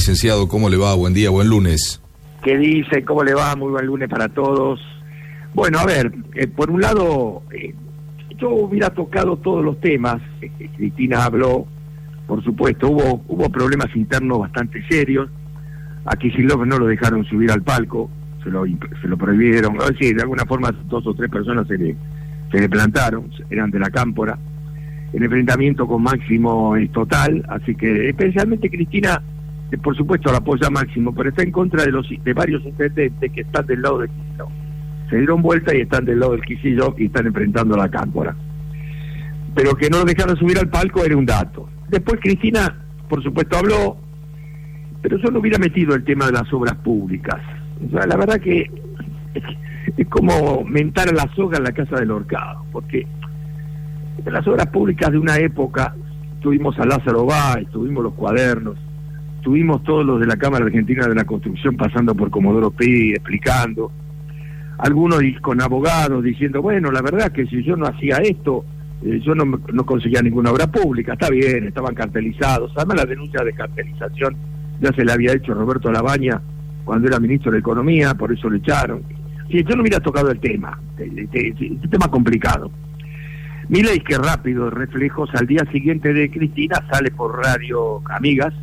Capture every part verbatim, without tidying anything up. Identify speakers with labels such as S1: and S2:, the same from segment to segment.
S1: licenciado? ¿Cómo le va? Buen día, buen lunes.
S2: ¿Qué dice? ¿Cómo le va? Muy buen lunes para todos. Bueno, a ver, eh, por un lado, eh, yo hubiera tocado todos los temas. Eh, Cristina habló, por supuesto, hubo hubo problemas internos bastante serios. A Kicillof no lo dejaron subir al palco, se lo, se lo prohibieron. Es decir, de alguna forma dos o tres personas se le, se le plantaron, eran de la Cámpora. El enfrentamiento con Máximo es total, así que especialmente Cristina, eh, por supuesto la apoya a Máximo, pero está en contra de los de varios intendentes que están del lado de Kicillof. Se dieron vuelta y están del lado del Kicillof y están enfrentando a la Cámpora. Pero que no lo dejaron subir al palco era un dato. Después Cristina, por supuesto, habló, pero yo no hubiera metido el tema de las obras públicas. O sea, la verdad que es, es como mentar a la soga en la casa del horcado, porque en las obras públicas de una época tuvimos a Lázaro Báez, tuvimos los cuadernos, tuvimos todos los de la Cámara Argentina de la Construcción pasando por Comodoro Pi, explicando, algunos con abogados diciendo, bueno, la verdad que si yo no hacía esto, eh, yo no, no conseguía ninguna obra pública. Está bien, estaban cartelizados, además la denuncia de cartelización ya se la había hecho Roberto Labaña cuando era ministro de Economía, por eso lo echaron. Si yo no hubiera tocado el tema, es un tema complicado. Milei, que rápido, reflejos, al día siguiente de Cristina sale por Radio Amigas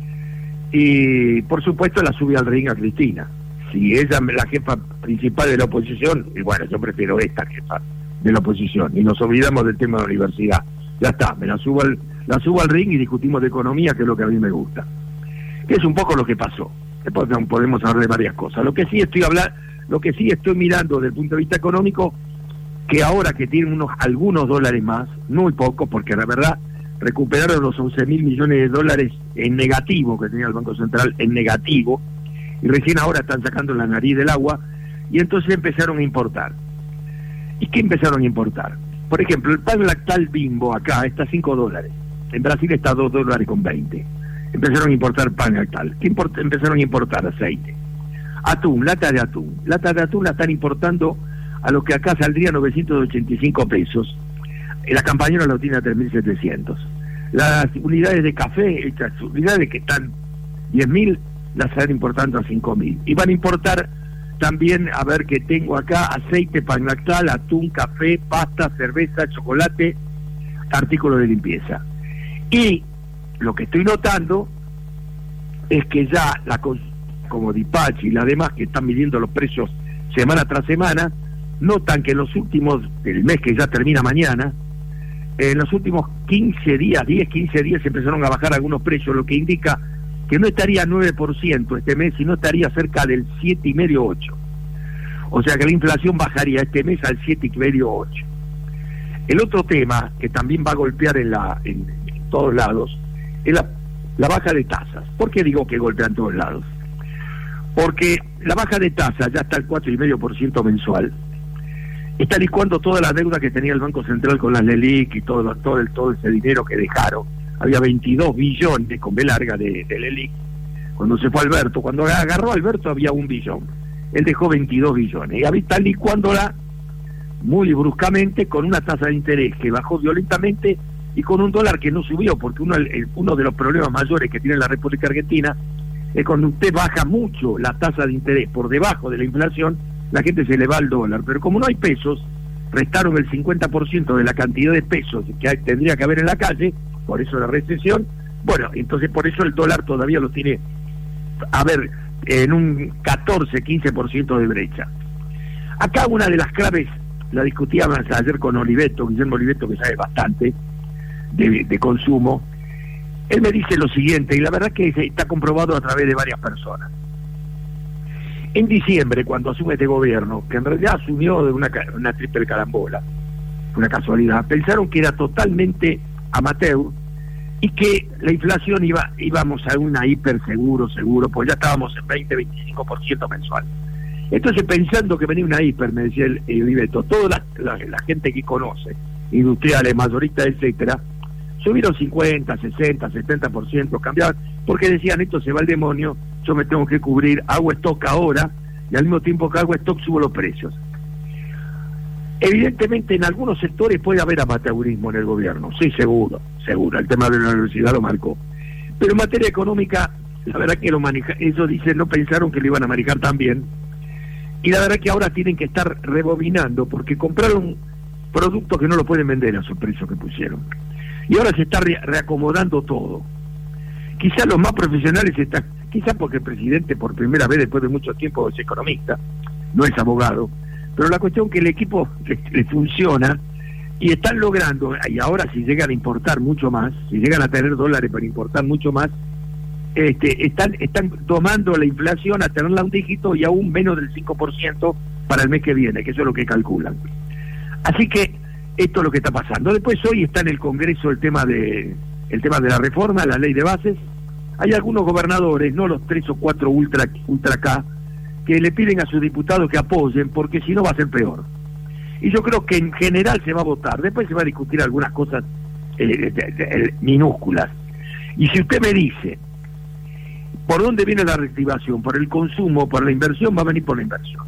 S2: y por supuesto la sube al ring a Cristina. Si ella es la jefa principal de la oposición, y bueno, yo prefiero esta jefa de la oposición, y nos olvidamos del tema de la universidad. Ya está, me la subo al, la subo al ring y discutimos de economía, que es lo que a mí me gusta. Que es un poco lo que pasó. Después podemos hablar de varias cosas. Lo que sí estoy hablando, lo que sí estoy mirando desde el punto de vista económico, que ahora que tienen unos algunos dólares más, muy poco, porque la verdad recuperaron los once mil millones de dólares en negativo que tenía el Banco Central, en negativo, y recién ahora están sacando la nariz del agua, y entonces empezaron a importar. ¿Y qué empezaron a importar? Por ejemplo, el pan lactal Bimbo acá está a cinco dólares, en Brasil está a dos dólares con veinte. Empezaron a importar pan lactal. ¿Qué import- empezaron a importar? Aceite. Atún, lata de atún. Lata de atún la están importando a lo que acá saldría novecientos ochenta y cinco pesos. La campañola lo tiene a tres mil setecientos. Las unidades de café, estas unidades que están diez mil, las están importando a cinco mil. Y van a importar también, a ver que tengo acá, aceite, pan lactal, atún, café, pasta, cerveza, chocolate, artículos de limpieza. Y lo que estoy notando es que ya la como Dipachi y la demás que están midiendo los precios semana tras semana, notan que en los últimos, del mes que ya termina mañana, en los últimos quince días, diez, quince días empezaron a bajar algunos precios, lo que indica que no estaría nueve por ciento este mes, sino estaría cerca del siete coma cinco, ocho. O sea que la inflación bajaría este mes al siete coma cinco, ocho. El otro tema que también va a golpear en, la, en, en todos lados es la, la baja de tasas. ¿Por qué digo que golpea en todos lados? Porque la baja de tasas ya está al cuatro coma cinco por ciento mensual. Está licuando toda la deuda que tenía el Banco Central con las LELIQ y todo, todo, el, todo ese dinero que dejaron. Había veintidós billones con B larga de, de LELIQ. Cuando se fue Alberto, cuando agarró a Alberto había un billón. Él dejó veintidós billones. Y ahora está licuándola muy bruscamente con una tasa de interés que bajó violentamente y con un dólar que no subió, porque uno, el, uno de los problemas mayores que tiene la República Argentina es cuando usted baja mucho la tasa de interés por debajo de la inflación, la gente se le va al dólar. Pero como no hay pesos, restaron el cincuenta por ciento de la cantidad de pesos que hay, tendría que haber en la calle, por eso la recesión. Bueno, entonces por eso el dólar todavía lo tiene, a ver, en un catorce, quince por ciento de brecha. Acá una de las claves, la discutíamos ayer con Oliveto, Guillermo Oliveto, que sabe bastante de, de consumo. Él me dice lo siguiente, y la verdad que está comprobado a través de varias personas. En diciembre, cuando asume este gobierno, que en realidad asumió de una, una triple carambola, una casualidad, pensaron que era totalmente amateur y que la inflación iba íbamos a una hiper seguro, seguro, pues ya estábamos en veinte, veinticinco por ciento mensual. Entonces, pensando que venía una hiper, me decía el, el Oliveto, toda la, la, la gente que conoce, industriales, mayoristas, etcétera, subieron cincuenta, sesenta, setenta por ciento, cambiaban, porque decían, esto se va al demonio, yo me tengo que cubrir, hago stock ahora, y al mismo tiempo que hago stock subo los precios. Evidentemente en algunos sectores puede haber amateurismo en el gobierno, sí, seguro, seguro, el tema de la universidad lo marcó. Pero en materia económica la verdad que lo maneja, ellos dicen, no pensaron que lo iban a manejar tan bien, y la verdad que ahora tienen que estar rebobinando, porque compraron productos que no lo pueden vender a esos precios que pusieron, y ahora se está re reacomodando todo. Quizás los más profesionales están, quizás porque el presidente por primera vez después de mucho tiempo es economista, no es abogado, pero la cuestión es que el equipo le, le funciona, y están logrando, y ahora si llegan a importar mucho más, si llegan a tener dólares para importar mucho más, este, están están tomando la inflación a tenerla a un dígito y aún menos del cinco por ciento para el mes que viene, que eso es lo que calculan. Así que esto es lo que está pasando. Después hoy está en el Congreso el tema de el tema de la reforma, la ley de bases. Hay algunos gobernadores, no los tres o cuatro ultra ultra K, que le piden a sus diputados que apoyen, porque si no va a ser peor. Y yo creo que en general se va a votar, después se va a discutir algunas cosas eh, de, de, de, minúsculas. Y si usted me dice, ¿por dónde viene la reactivación? ¿Por el consumo, por la inversión? Va a venir por la inversión.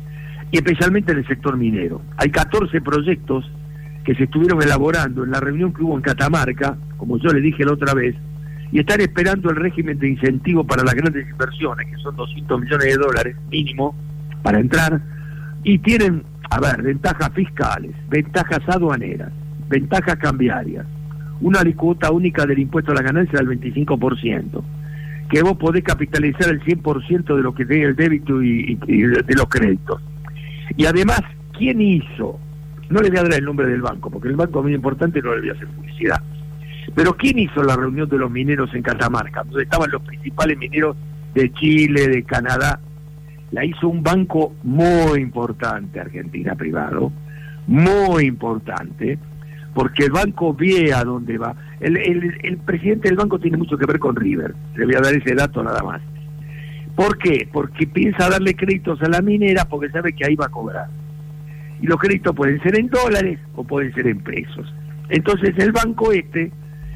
S2: Y especialmente en el sector minero. Hay catorce proyectos que se estuvieron elaborando en la reunión que hubo en Catamarca, como yo le dije la otra vez, y están esperando el régimen de incentivo para las grandes inversiones, que son doscientos millones de dólares mínimo para entrar, y tienen, a ver, ventajas fiscales, ventajas aduaneras, ventajas cambiarias, una alícuota única del impuesto a la ganancia del veinticinco por ciento, que vos podés capitalizar el cien por ciento de lo que tiene el débito y, y, y de los créditos. Y además, ¿quién hizo? No le voy a dar el nombre del banco, porque el banco es muy importante y no le voy a hacer publicidad. Pero ¿quién hizo la reunión de los mineros en Catamarca? Donde estaban los principales mineros de Chile, de Canadá. La hizo un banco muy importante, Argentina privado, muy importante, porque el banco ve a dónde va. El, el, el presidente del banco tiene mucho que ver con River, le voy a dar ese dato nada más. ¿Por qué? Porque piensa darle créditos a la minera porque sabe que ahí va a cobrar. Y los créditos pueden ser en dólares o pueden ser en pesos. Entonces el banco este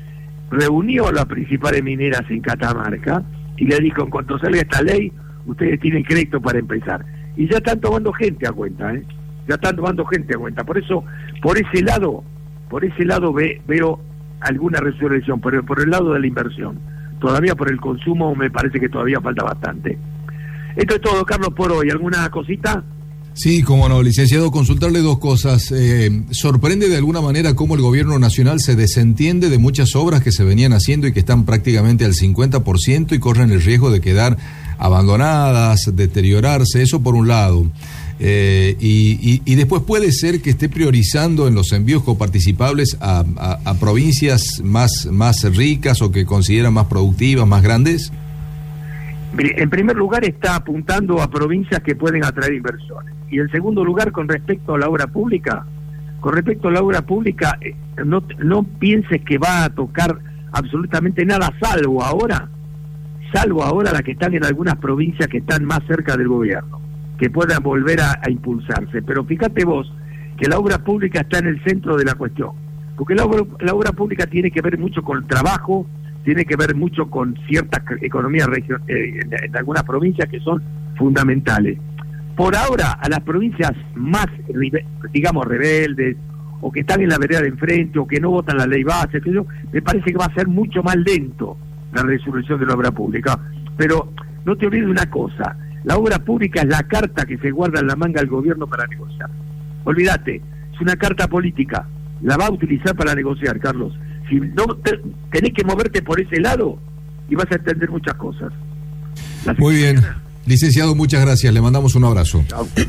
S2: reunió a las principales mineras en Catamarca y le dijo, en cuanto salga esta ley, ustedes tienen crédito para empezar. Y ya están tomando gente a cuenta, ¿eh? Ya están tomando gente a cuenta. Por eso, por ese lado, por ese lado ve, veo alguna resurrección, pero por el lado de la inversión. Todavía por el consumo me parece que todavía falta bastante. Esto es todo, Carlos, por hoy. ¿Alguna cosita?
S1: Sí, cómo no, licenciado, consultarle dos cosas. Eh, ¿sorprende de alguna manera cómo el gobierno nacional se desentiende de muchas obras que se venían haciendo y que están prácticamente al cincuenta por ciento y corren el riesgo de quedar abandonadas, deteriorarse? Eso por un lado. Eh, y, y, y después puede ser que esté priorizando en los envíos coparticipables a, a, a provincias más, más ricas o que consideran más productivas, más grandes.
S2: En primer lugar está apuntando a provincias que pueden atraer inversiones. Y en segundo lugar, con respecto a la obra pública, con respecto a la obra pública, eh, no, no pienses que va a tocar absolutamente nada, salvo ahora, salvo ahora las que están en algunas provincias que están más cerca del gobierno, que puedan volver a, a impulsarse. Pero fíjate vos que la obra pública está en el centro de la cuestión, porque la obra, la obra pública tiene que ver mucho con el trabajo, tiene que ver mucho con ciertas economías region, eh, en, en algunas provincias que son fundamentales. Por ahora, a las provincias más, digamos, rebeldes, o que están en la vereda de enfrente, o que no votan la ley base, que yo, me parece que va a ser mucho más lento la resurrección de la obra pública. Pero no te olvides de una cosa, la obra pública es la carta que se guarda en la manga del gobierno para negociar. Olvídate, es una carta política, la va a utilizar para negociar, Carlos. Si no, te, tenés que moverte por ese lado y vas a entender muchas cosas.
S1: Muy bien, licenciado, muchas gracias, le mandamos un abrazo.
S2: Chao.